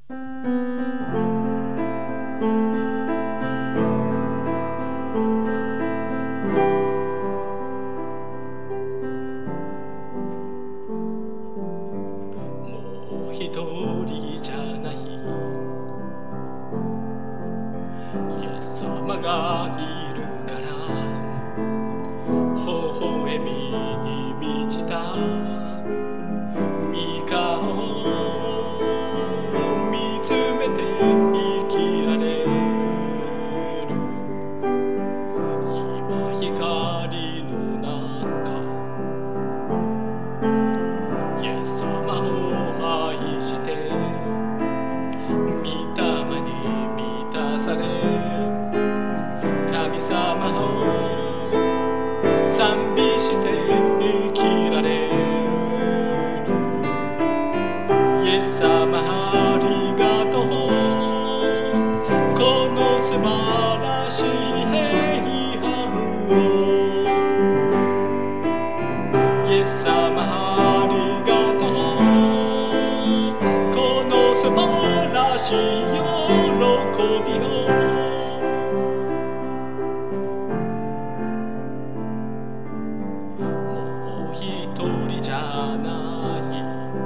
もう一人じゃないイエス様がいるから微笑みに満ちた御顔を見つめて生きられる今光の中イエス様を愛して御霊に満たされ神様を賛美して生きられるイエス様ありがとうこの素晴らしい平安をイエス様ありがとうこの素晴らしい喜びをもう一人じゃない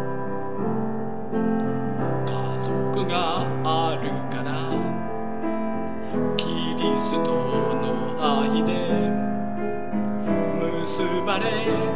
家族があるからキリストの愛で結ばれ